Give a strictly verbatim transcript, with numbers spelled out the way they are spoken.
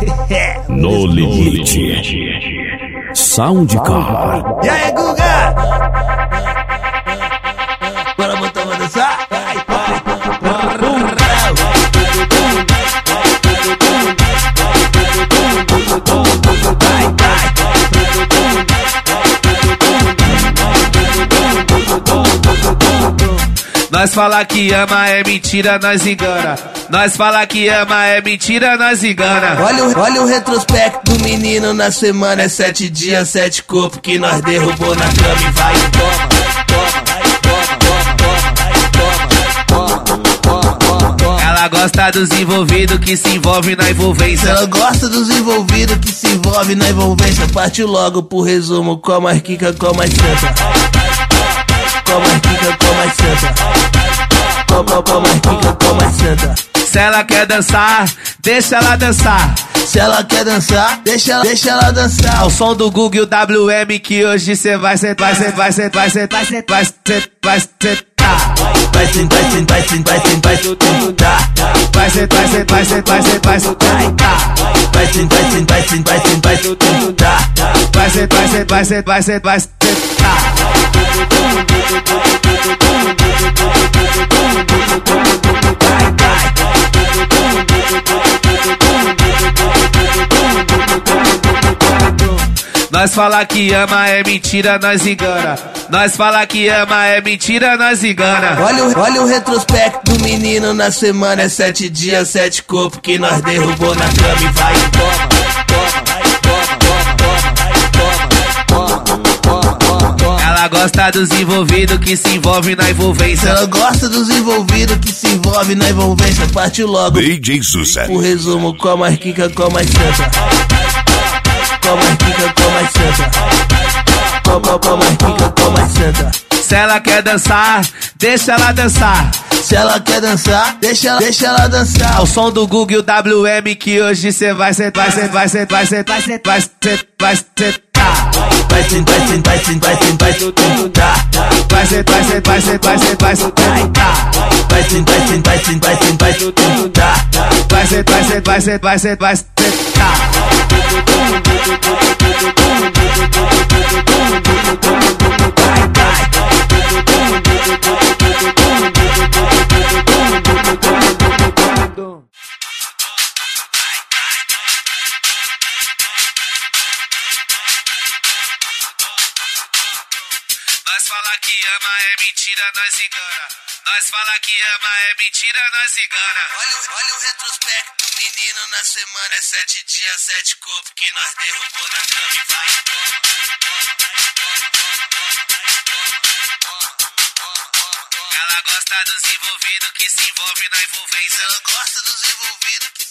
No limite. Soundcar. E aí, Guga? Bora botar pra dançar? Vai, vai. Nós fala que ama é mentira, nós engana. Nós fala que ama é mentira, nós engana. Olha o, olha o retrospecto do menino na semana. É sete dias, sete corpos que nós derrubou na cama e vai e toma, toma, toma, toma, toma, toma. Ela gosta dos envolvidos que se envolve na envolvência. Ela gosta dos envolvidos que se envolve na envolvência. Partiu logo pro resumo, com mais quica, com mais senta. Com mais quica, com mais senta. Com, com, com mais quica, com mais senta. Se ela quer dançar, deixa ela dançar. Se ela quer dançar, deixa ela, deixa ela dançar. Ao som do Google e o W M que hoje cê vai sentar, vai sentar, vai sentar, vai sentar, vai sentar, vai sentar. Vai sentar, vai sentar, vai sentar, vai sentar, vai sentar. Vai sentar, vai sentar, vai sentar, vai sentar, vai sentar. Vai sentar, vai sentar, vai sentar, vai sentar, vai sentar. Vai sentar, vai sentar, vai sentar, vai sentar, vai sentar. Nós fala que ama é mentira, nós engana. Nós fala que ama é mentira, nós engana. Olha o, olha o retrospecto do menino na semana. É sete dias, sete corpos que nós derrubou na cama e vai e toma, toma, toma, toma, toma, toma. Ela gosta dos envolvidos que se envolve na envolvência. Ela gosta dos envolvidos que se envolve na envolvência. Partiu logo D J Sucesso. o resumo, com mais quica, com mais senta. Com mais quica, com mais senta. Com, com, com mais quica, com mais senta. Se ela quer dançar, deixa ela dançar. Se ela quer dançar, deixa ela, deixa ela dançar. Ao som do Google e o W M que hoje cê vai sentar, vai sentar, vai sentar, vai sentar, vai sentar, vai sentar. Vai sentar, vai sentar, vai sentar, vai sentar, vai sentar. Vai sentar, vai sentar, vai sentar, vai sentar, vai sentar. Vai sentar, vai sentar, vai sentar, vai sentar, vai sentar. Vai sentar, vai sentar, vai sentar, vai sentar, vai sentar. Nós fala que ama é mentira, nós engana. Nós fala que ama é mentira, nós engana. Olha, o- olha o retrospecto do menino na semana. É sete dias, sete corpos que nós derrubou na cama e vai e toma, toma. Ela gosta dos envolvidos que se envolve na envolvência. Ela gosta dos envolvidos que